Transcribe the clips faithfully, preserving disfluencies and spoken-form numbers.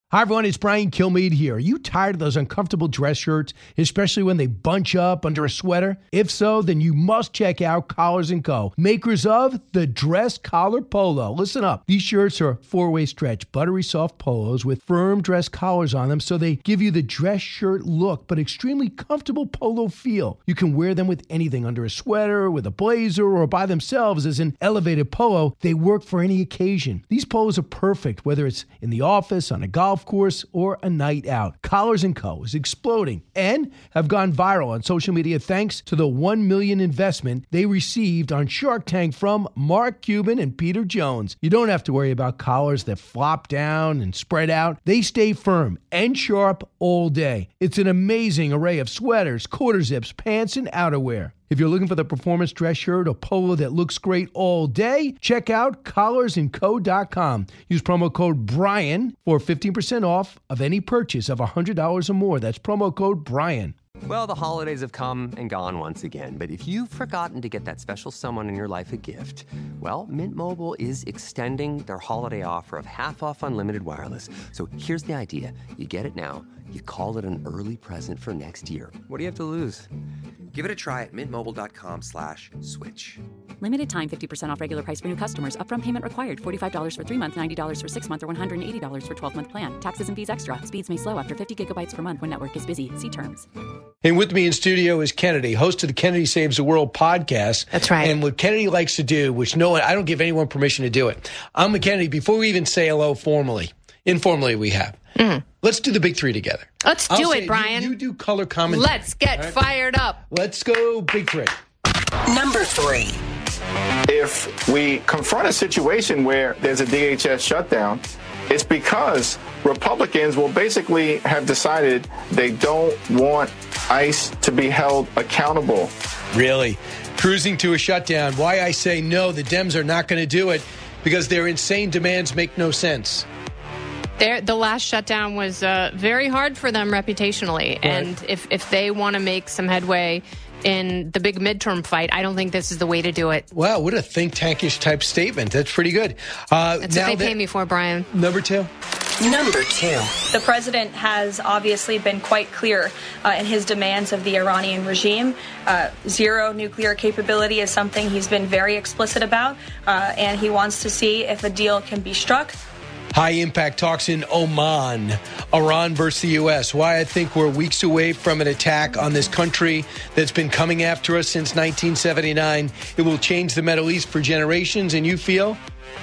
Hi, everyone. It's Brian Kilmeade here. Are you tired of those uncomfortable dress shirts, especially when they bunch up under a sweater? If so, then you must check out Collars and Co., makers of the Dress Collar Polo. Listen up. These shirts are four-way stretch, buttery soft polos with firm dress collars on them, so they give you the dress shirt look, but extremely comfortable polo feel. You can wear them with anything, under a sweater, with a blazer, or by themselves as an elevated polo. They work for any occasion. These polos are perfect, whether it's in the office, on a golf course, or a night out. Collars and Co. is exploding and have gone viral on social media thanks to the one million dollars investment they received on Shark Tank from Mark Cuban and Peter Jones. You don't have to worry about collars that flop down and spread out. They stay firm and sharp all day. It's an amazing array of sweaters, quarter zips, pants, and outerwear. If you're looking for the performance dress shirt or polo that looks great all day, check out collars and co dot com. Use promo code Brian for fifteen percent off of any purchase of one hundred dollars or more. That's promo code Brian. Well, the holidays have come and gone once again, but if you've forgotten to get that special someone in your life a gift, well, Mint Mobile is extending their holiday offer of half off unlimited wireless. So here's the idea. You get it now. You call it an early present for next year. What do you have to lose? Give it a try at mintmobile.com slash switch. Limited time, fifty percent off regular price for new customers. Upfront payment required. forty-five dollars for three months, ninety dollars for six months, or one hundred eighty dollars for twelve-month plan. Taxes and fees extra. Speeds may slow after fifty gigabytes per month when network is busy. See terms. And with me in studio is Kennedy, host of the Kennedy Saves the World podcast. That's right. And what Kennedy likes to do, which no one, I don't give anyone permission to do it. I'm with Kennedy before we even say hello formally. Informally, we have. Mm. Let's do the big three together. Let's I'll do say, it, Brian. You, you do color commentary. Let's get right? fired up. Let's go big three. Number three. If we confront a situation where there's a D H S shutdown, it's because Republicans will basically have decided they don't want ICE to be held accountable. Really? Cruising to a shutdown. Why I say no, the Dems are not going to do it, because their insane demands make no sense. Their, the last shutdown was uh, very hard for them reputationally. Right. And if, if they want to make some headway in the big midterm fight, I don't think this is the way to do it. Wow, what a think tankish type statement. That's pretty good. Uh, That's what they pay me for, Brian. Number two. Number two. The president has obviously been quite clear uh, in his demands of the Iranian regime. Uh, zero nuclear capability is something he's been very explicit about, uh, and he wants to see if a deal can be struck. High-impact talks in Oman, Iran versus the U S. Why I think we're weeks away from an attack on this country that's been coming after us since nineteen seventy-nine. It will change the Middle East for generations, and you feel?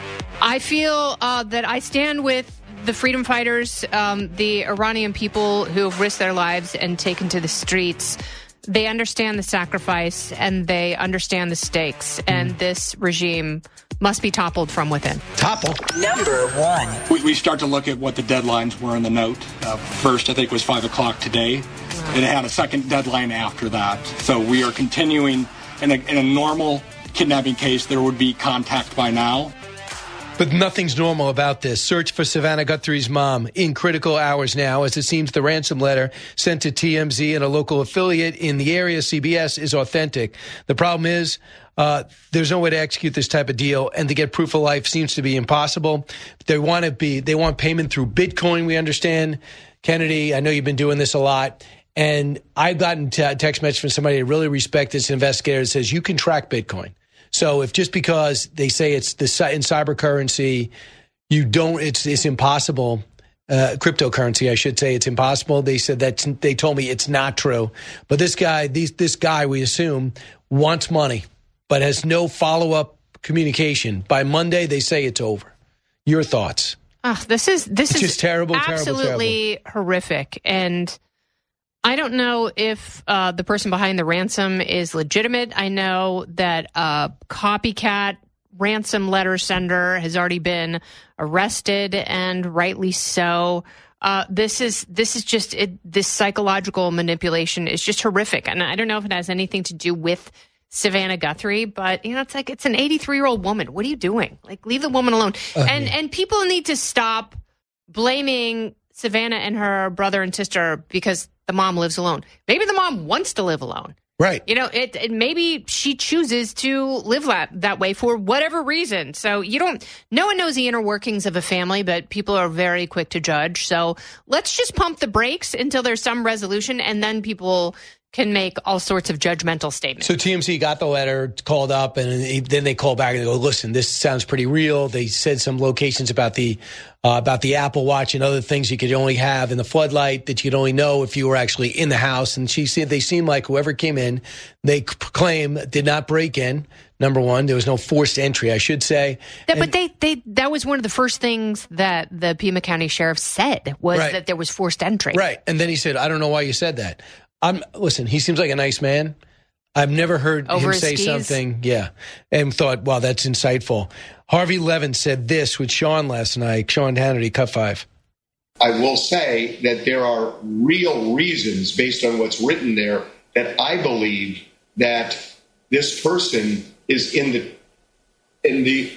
I feel uh, that I stand with the freedom fighters, um, the Iranian people who have risked their lives and taken to the streets. They understand the sacrifice, and they understand the stakes, and this regime must be toppled from within. Topple. Number one. We, we start to look at what the deadlines were in the note. Uh, first, I think, was five o'clock today. Wow. It had a second deadline after that. So we are continuing. In a, in a normal kidnapping case, there would be contact by now. But nothing's normal about this. Search for Savannah Guthrie's mom in critical hours now, as it seems the ransom letter sent to T M Z and a local affiliate in the area, C B S, is authentic. The problem is uh, there's no way to execute this type of deal, and to get proof of life seems to be impossible. They want to be. They want payment through Bitcoin, we understand. Kennedy, I know you've been doing this a lot. And I've gotten a text message from somebody I really respect, this investigator, that says you can track Bitcoin. So if just because they say it's the in cyber currency, you don't, it's it's impossible. Uh, cryptocurrency, I should say, it's impossible. They said that they told me it's not true. But this guy, these this guy, we assume, wants money, but has no follow up communication. By Monday, they say it's over. Your thoughts? Oh, this is this it's is just terrible, absolutely terrible, terrible. horrific. And I don't know if uh, the person behind the ransom is legitimate. I know that a copycat ransom letter sender has already been arrested, and rightly so. Uh, this is this is just it, this psychological manipulation is just horrific, and I don't know if it has anything to do with Savannah Guthrie, but you know, it's like it's an eighty-three-year-old woman. What are you doing? Like, leave the woman alone. Uh, and yeah. and people need to stop blaming Savannah and her brother and sister because the mom lives alone. Maybe the mom wants to live alone. Right. You know, it, it maybe she chooses to live that, that way for whatever reason. So you don't, no one knows the inner workings of a family, but people are very quick to judge. So let's just pump the brakes until there's some resolution, and then people can make all sorts of judgmental statements. So T M Z got the letter, called up, and then they call back and they go, listen, this sounds pretty real. They said some locations about the uh, about the Apple Watch and other things you could only have in the floodlight that you could only know if you were actually in the house. And she said they seemed like whoever came in, they claim did not break in. Number one, there was no forced entry, I should say. That, and, but they, they that was one of the first things that the Pima County Sheriff said was right. that there was forced entry. Right. And then he said, I don't know why you said that. I'm listen, he seems like a nice man. I've never heard Over him his say skis? something, yeah, and thought, wow, that's insightful. Harvey Levin said this with Sean last night. Sean Hannity, Cut Five. I will say that there are real reasons based on what's written there that I believe that this person is in the in the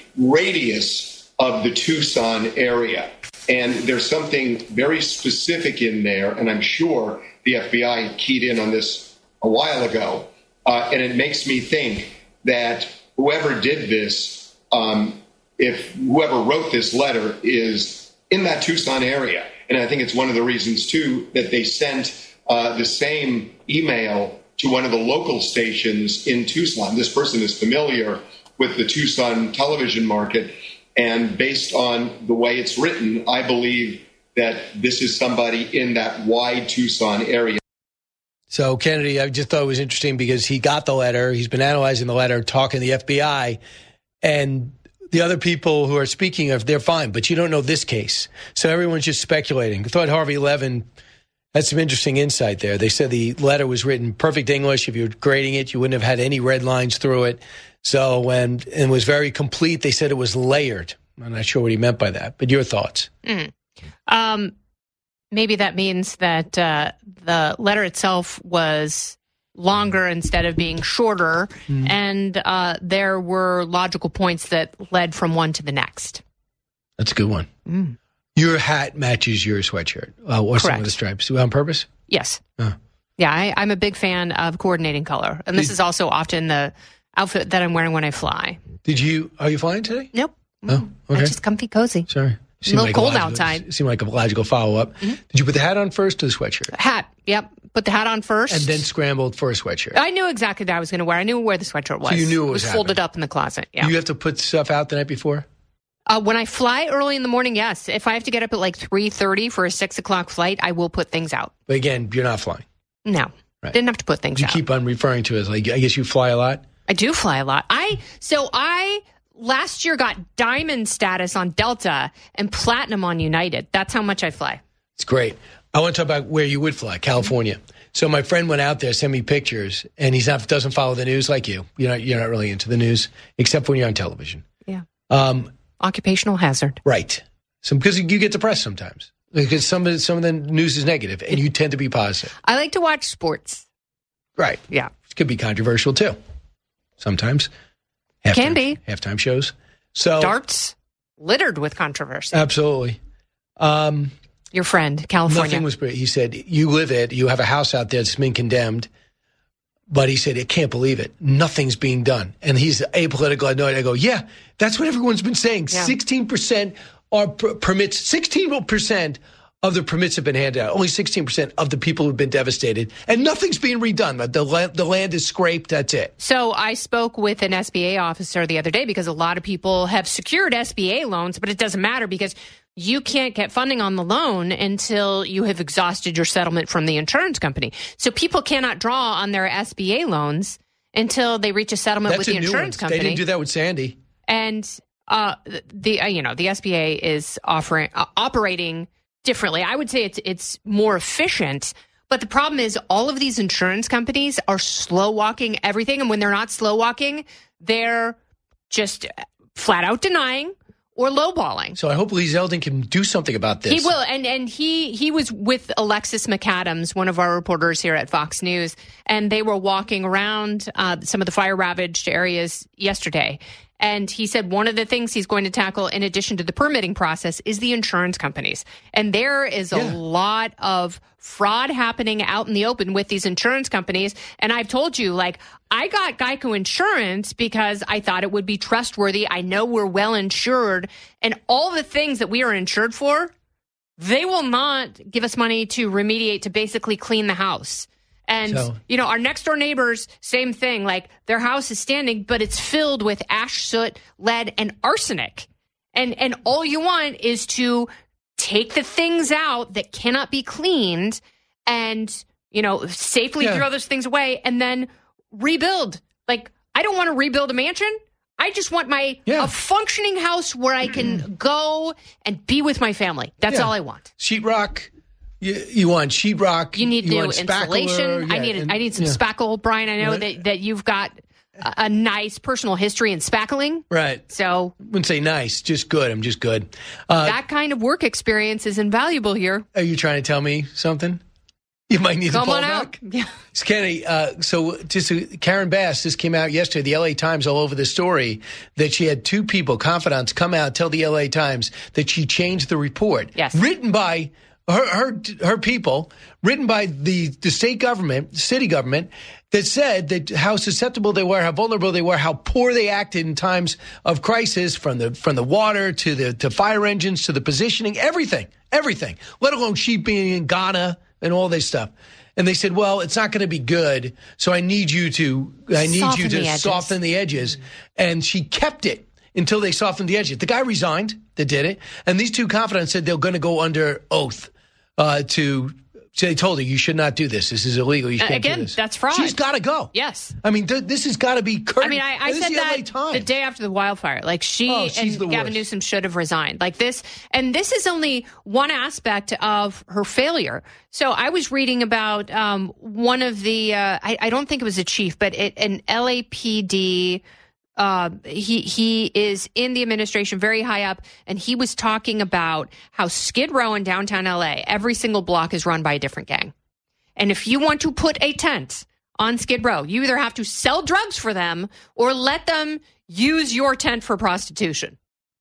radius of the Tucson area. And there's something very specific in there, and I'm sure the F B I keyed in on this a while ago. Uh, and it makes me think that whoever did this, um, if whoever wrote this letter is in that Tucson area. And I think it's one of the reasons, too, that they sent uh, the same email to one of the local stations in Tucson. This person is familiar with the Tucson television market. And based on the way it's written, I believe that this is somebody in that wide Tucson area. So, Kennedy, I just thought it was interesting because he got the letter. He's been analyzing the letter, talking to the F B I. And the other people who are speaking of, they're fine. But you don't know this case. So everyone's just speculating. I thought Harvey Levin had some interesting insight there. They said the letter was written perfect English. If you were grading it, you wouldn't have had any red lines through it. So when it was very complete, they said it was layered. I'm not sure what he meant by that, but your thoughts? Mm. Um, maybe that means that uh, the letter itself was longer instead of being shorter, mm. and uh, there were logical points that led from one to the next. That's a good one. Mm. Your hat matches your sweatshirt, uh, or some of the stripes. On purpose? Yes. Oh. Yeah, I, I'm a big fan of coordinating color, and this Did, is also often the outfit that I'm wearing when I fly. Did you? Are you flying today? Nope. Oh, okay. It's just comfy, cozy. Sorry. It's a little like cold a logical, outside. Seemed like a logical follow-up. Mm-hmm. Did you put the hat on first or the sweatshirt? Hat, yep. Put the hat on first. And then scrambled for a sweatshirt. I knew exactly what I was going to wear. I knew where the sweatshirt was. So you knew it was, it was folded up in the closet, yeah. Do you have to put stuff out the night before? Uh, when I fly early in the morning, yes. If I have to get up at like three thirty for a six o'clock flight, I will put things out. But again, you're not flying. No. Right. Didn't have to put things you out. You keep on referring to it as like, I guess you fly a lot? I do fly a lot. I So I... Last year got diamond status on Delta and platinum on United. That's how much I fly. It's great. I want to talk about where you would fly, California. So my friend went out there, sent me pictures, and he doesn't follow the news like you. You're not, you're not really into the news, except when you're on television. Yeah. Um, Occupational hazard. Right. So because you get depressed sometimes. Because some of, some of the news is negative, and you tend to be positive. I like to watch sports. Right. Yeah. It could be controversial, too. Sometimes. Halftime, Can be. Halftime shows. So Darts, littered with controversy. Absolutely. Um, Your friend, California. Nothing was, he said, you live it, you have a house out there that's been condemned. But he said, I can't believe it. Nothing's being done. And he's apolitical. I know it. I go, yeah, that's what everyone's been saying. Yeah. sixteen percent are per- permits, sixteen percent of the permits have been handed out. Only sixteen percent of the people have been devastated. And nothing's being redone. The land, the land is scraped. That's it. So I spoke with an S B A officer the other day because a lot of people have secured S B A loans, but it doesn't matter because you can't get funding on the loan until you have exhausted your settlement from the insurance company. So people cannot draw on their S B A loans until they reach a settlement That's with a the insurance company. They didn't do that with Sandy. And uh, the uh, you know the S B A is offering uh, operating differently. I would say it's it's more efficient, but the problem is all of these insurance companies are slow walking everything, and when they're not slow walking, they're just flat out denying or lowballing. So I hope Lee Zeldin can do something about this. He will, and and he he was with Alexis McAdams, one of our reporters here at Fox News, and they were walking around uh, some of the fire ravaged areas yesterday. And he said one of the things he's going to tackle, in addition to the permitting process, is the insurance companies. And there is a yeah. lot of fraud happening out in the open with these insurance companies. And I've told you, like, I got Geico Insurance because I thought it would be trustworthy. I know we're well insured. And all the things that we are insured for, they will not give us money to remediate, to basically clean the house. And, so, you know, our next door neighbors, same thing. Like, their house is standing, but it's filled with ash, soot, lead, and arsenic. And and all you want is to take the things out that cannot be cleaned and, you know, safely yeah. throw those things away and then rebuild. Like, I don't want to rebuild a mansion. I just want my yeah. a functioning house where I can go and be with my family. That's yeah. all I want. Sheetrock. You, you want sheetrock. You need you new insulation. Yeah, I need a, and, I need some yeah. spackle, Brian. I know right. that, that you've got a, a nice personal history in spackling. Right. So I wouldn't say nice, just good. I'm just good. Uh, that kind of work experience is invaluable here. Are you trying to tell me something? You might need Come to pull on back. Out. Yeah. Kenny, uh, so just uh, Karen Bass, this came out yesterday, the L A Times all over the story, that she had two people, confidants, come out, tell the L A Times that she changed the report. Yes. Written by her her, her people, written by the, the state government, city government, that said that how susceptible they were, how vulnerable they were, how poor they acted in times of crisis, from the from the water to the to fire engines to the positioning, everything, everything, let alone sheep being in Ghana and all this stuff. And they said, well, it's not going to be good, so I need you to I need soften you to the soften the edges. Mm-hmm. And she kept it until they softened the edges. The guy resigned that did it, and these two confidants said they're going to go under oath uh, to. So they told her, you should not do this. This is illegal. You can't uh, Again, do this. That's fraud. She's got to go. Yes. I mean, th- this has got to be curtain. I mean, I, I said that the day after the wildfire. Like, she oh, and Gavin worst. Newsom should have resigned. Like this. And this is only one aspect of her failure. So I was reading about um, one of the, uh, I, I don't think it was a chief, but it, an L A P D Uh, he he is in the administration, very high up, and he was talking about how Skid Row in downtown L A, every single block is run by a different gang. And if you want to put a tent on Skid Row, you either have to sell drugs for them or let them use your tent for prostitution.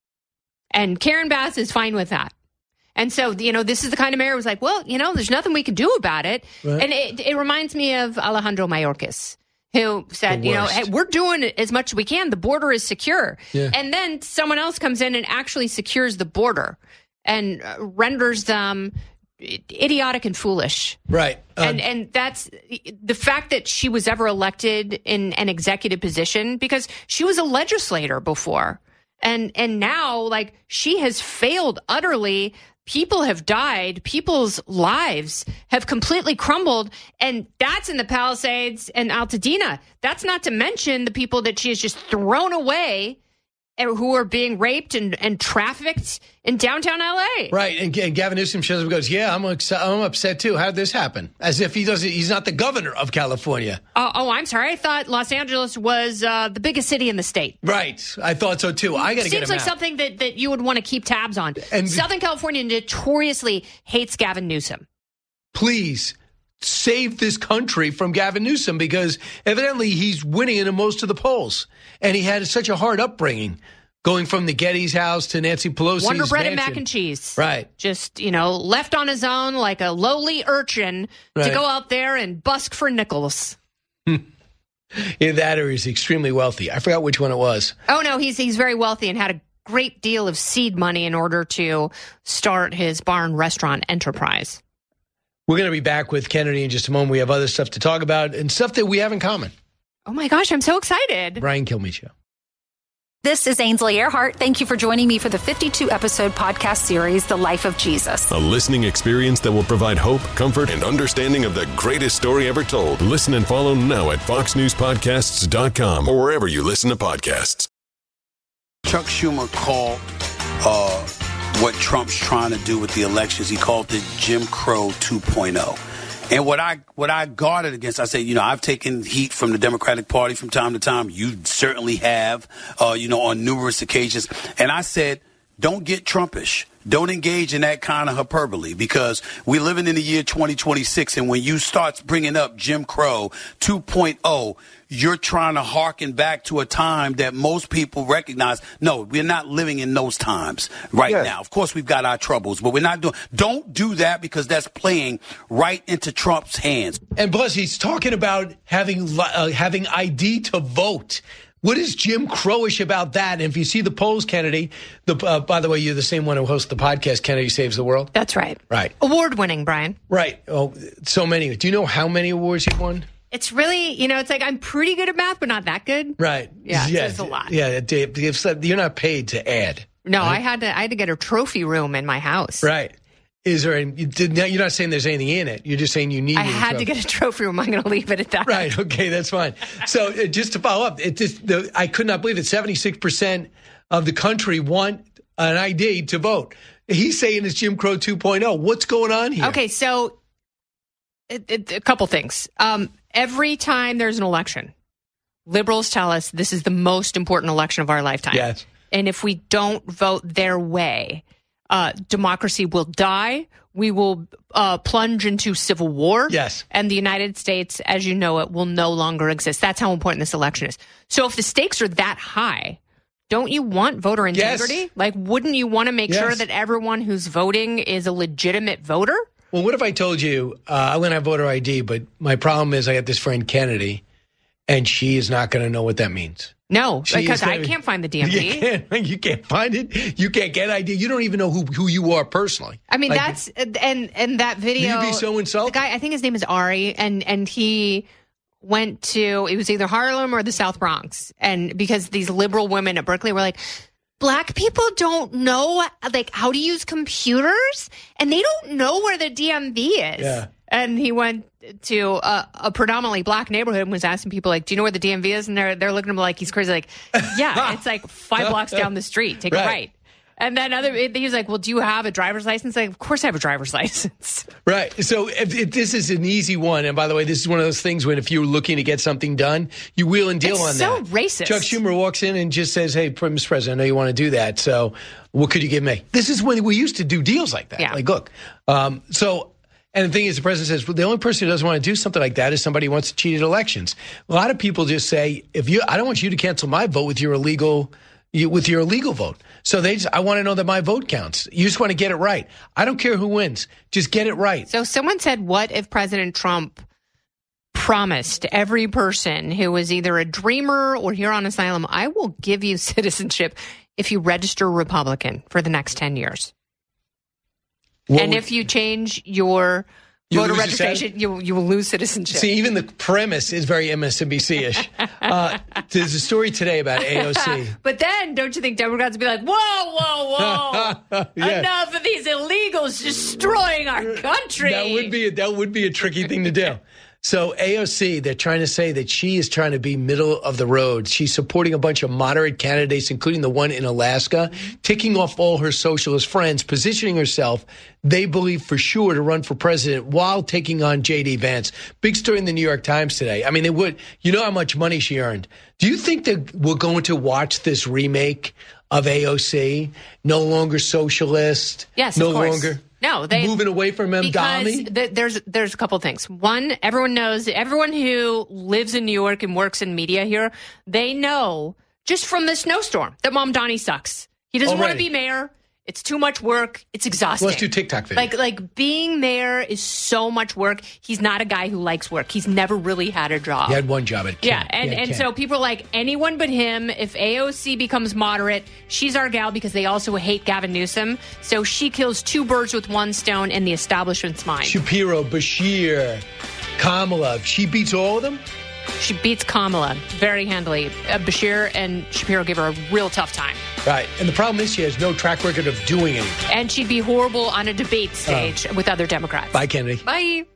And Karen Bass is fine with that. And so, you know, this is the kind of mayor who was like, well, you know, there's nothing we can do about it. Right. And it, it reminds me of Alejandro Mayorkas, who said, you know, hey, we're doing as much as we can. The border is secure. Yeah. And then someone else comes in and actually secures the border and uh, renders them idiotic and foolish. Right. Um, and and that's the fact that she was ever elected in an executive position, because she was a legislator before. And and now, like, she has failed utterly. People have died. People's lives have completely crumbled. And that's in the Palisades and Altadena. That's not to mention the people that she has just thrown away who are being raped and, and trafficked in downtown L A. Right. And, and Gavin Newsom shows up and goes, yeah, I'm, ex- I'm upset too. How did this happen? As if he doesn't, he's not the governor of California. Oh, oh I'm sorry. I thought Los Angeles was uh, the biggest city in the state. Right. I thought so too. I got to get him Seems like out. something that, that you would want to keep tabs on. And Southern California notoriously hates Gavin Newsom. Please save this country from Gavin Newsom, because evidently he's winning in most of the polls. And he had such a hard upbringing, going from the Getty's house to Nancy Pelosi's Wonder bread mansion. and mac and cheese. Right. Just, you know, left on his own like a lowly urchin right. to go out there and busk for nickels. Either that or he's extremely wealthy. I forgot which one it was. Oh, no, he's he's very wealthy and had a great deal of seed money in order to start his bar and restaurant enterprise. We're going to be back with Kennedy in just a moment. We have other stuff to talk about and stuff that we have in common. Oh, my gosh, I'm so excited. Brian Kilmeade Show. This is Ainsley Earhart. Thank you for joining me for the fifty-two episode podcast series, The Life of Jesus. A listening experience that will provide hope, comfort, and understanding of the greatest story ever told. Listen and follow now at fox news podcasts dot com or wherever you listen to podcasts. Chuck Schumer called uh, what Trump's trying to do with the elections. He called it Jim Crow two point oh. And what I what I guarded against, I said, you know, I've taken heat from the Democratic Party from time to time. You certainly have, uh, you know, on numerous occasions. And I said, don't get Trumpish. don't engage in that kind of hyperbole, because we're living in the year twenty twenty-six, and when you start bringing up Jim Crow two point oh, you're trying to harken back to a time that most people recognize. No, we're not living in those times right yes. now. Of course, we've got our troubles, but we're not doing. Don't do that, because that's playing right into Trump's hands. And plus, he's talking about having uh, having I D to vote. What is Jim Crowish about that? And if you see the polls, Kennedy, the, uh, by the way, you're the same one who hosts the podcast, Kennedy Saves the World. That's right. Right. Award-winning, Brian. Right. Oh, so many. Do you know how many awards he won? It's really, you know, it's like I'm pretty good at math, but not that good. Right. Yeah, yeah. it's a lot. Yeah, Dave, you're not paid to add. No, right? I had to. I had to get a trophy room in my house. Right. Is there? Any, you did, you're not saying there's anything in it. You're just saying you need. I had to get a trophy room. I'm going to leave it at that. Right. Okay. That's fine. So uh, just to follow up, it just the, I could not believe that seventy-six percent of the country want an I D to vote. He's saying it's Jim Crow two point oh. What's going on here? Okay. So it, it, a couple things. Um, every time there's an election, liberals tell us this is the most important election of our lifetime. Yes. And if we don't vote their way, Uh, democracy will die. We will uh, plunge into civil war. Yes. And the United States, as you know it, will no longer exist. That's how important this election is. So if the stakes are that high, don't you want voter integrity? Yes. Like, wouldn't you want to make yes. sure that everyone who's voting is a legitimate voter? Well, what if I told you uh, I'm going to have voter I D, but my problem is I got this friend Kennedy, and she is not going to know what that means. No, She because is I gonna- can't find the D M V. You can't, you can't find it. You can't get I D. You don't even know who, who you are personally. I mean, Like, that's and and that video. You'd be so insulted. The guy, I think his name is Ari, and and he went to it was either Harlem or the South Bronx, and because these liberal women at Berkeley were like, black people don't know like how to use computers, and they don't know where the D M V is. Yeah. And he went to a, a predominantly black neighborhood and was asking people, like, do you know where the D M V is? And they're they're looking at him like he's crazy. Like, yeah, it's like five blocks down the street. Take Right. a right. And then other he was like, well, do you have a driver's license? Like, of course I have a driver's license. Right. So if, if this is an easy one, and by the way, this is one of those things when if you're looking to get something done, you wheel and deal It's on so that. racist. Chuck Schumer walks in and just says, hey, Mister President, I know you want to do that. So what could you give me? This is when we used to do deals like that. Yeah. Like, look. Um, so, and the thing is, the president says, well, the only person who doesn't want to do something like that is somebody who wants to cheat at elections. A lot of people just say, if you, I don't want you to cancel my vote with your illegal You, with your illegal vote. So they just, I want to know that my vote counts. You just want to get it right. I don't care who wins. Just get it right. So someone said, what if President Trump promised every person who was either a dreamer or here on asylum, I will give you citizenship if you register Republican for the next ten years. What and would- if you change your You voter lose your registration, you, you will lose citizenship. See, even the premise is very M S N B C-ish. uh, there's a story today about A O C. But then, don't you think Democrats would be like, whoa, whoa, whoa, Yeah. enough of these illegals destroying our country? That would be a, that would be a tricky thing to do. So A O C, they're trying to say that she is trying to be middle of the road. She's supporting a bunch of moderate candidates, including the one in Alaska, ticking off all her socialist friends, positioning herself, they believe for sure, to run for president while taking on J D Vance. Big story in the New York Times today. I mean, they would, you know how much money she earned. Do you think that we're going to watch this remake of A O C? No longer socialist. Yes, no of course. longer. No, they moving away from because Mdami? th- there's there's a couple things. One, everyone knows, everyone who lives in New York and works in media here, they know just from the snowstorm that Mamdani sucks. He doesn't want to Already. be mayor. It's too much work. It's exhausting. Let's do TikTok videos. Like like being mayor is so much work. He's not a guy who likes work. He's never really had a job. He had one job at Yeah, Kent. and, and Kent. so people are like, anyone but him. If A O C becomes moderate, she's our gal because they also hate Gavin Newsom. So she kills two birds with one stone in the establishment's mind. Shapiro, Bashir, Kamala, she beats all of them? She beats Kamala very handily. Uh, Bashir and Shapiro give her a real tough time. Right. And the problem is she has no track record of doing anything. And she'd be horrible on a debate stage with other Democrats. Bye, Kennedy. Bye.